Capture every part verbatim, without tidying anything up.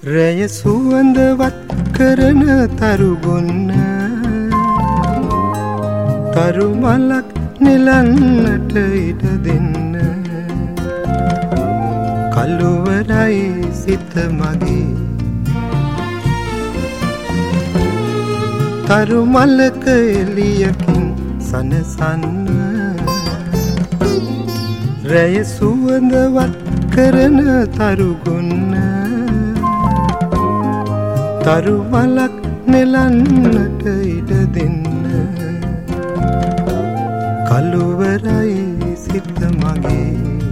රැය සුවඳවත් කරන තරුගොන්න තරු මලක් නෙලන්නට ඉඩ දෙන්න කළුවරයි සිත මගේ තරු මලක එළියකින් සනසන්න රැය සුවඳවත් කරන තරුගොන්න තරු මලක් නෙලන්නට ඉඩ දෙන්න කළුවරයි සිත මගේ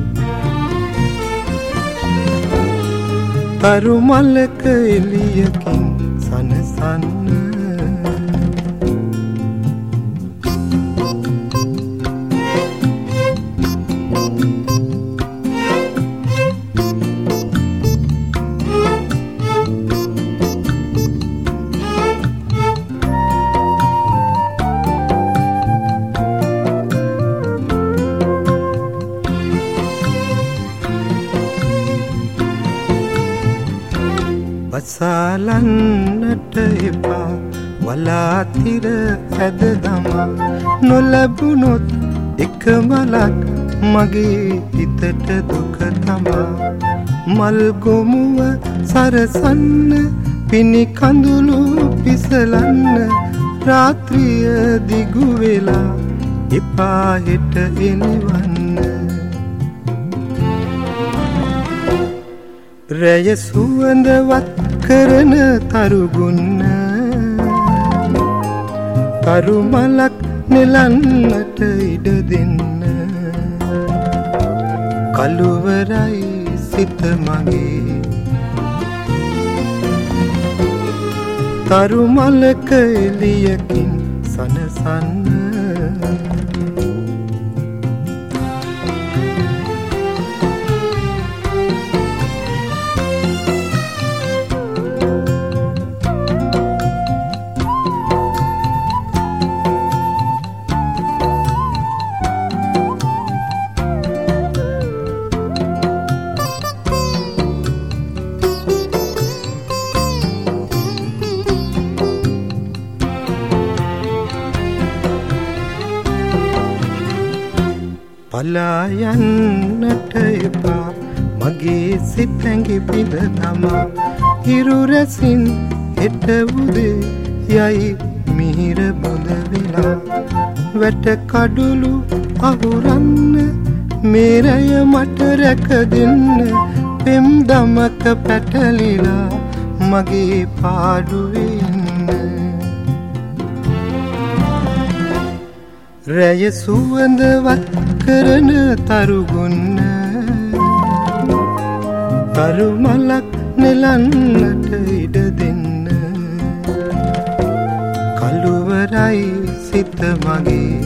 තරු මලක එළියකින් සනසන්න වසාලන්නට එපා වලාතිර ඇද දමා නොලැබුණොත් එක මලක් මගේ හිතට දුක තමා මල් ගොමුව සරසන්න පිණි කඳුළු පිසලන්න රාත්‍රිය දිගු වෙලා එපා හෙට එනවන්න රැය සුවඳවත් කරන තරුගොන්න තරු මලක් නෙලන්නට ඉඩ දෙන්න කළුවරයි සිත මගේ තරු මලක එළියකින් සනසන්න පලා යන්නට එපා මගේ සිත ඇඟි පිට තමා හිරු රැසින් හෙට උදේ යයි මිහිර බොඳ වෙලා වැට කඩුළු අහුරන්න මේ රැය මට රැක දෙන්න පෙම් දමක පැටලිලා මගේ පාඩුවේ ඉන්න රැය සුවඳවත් කරන තරුගොන්න තරු මලක් නෙලන්නට ඉඩ දෙන්න කළුවරයි සිත මගේ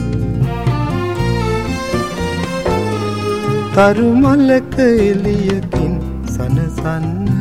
තරු මලක එළියකින් සනසන්න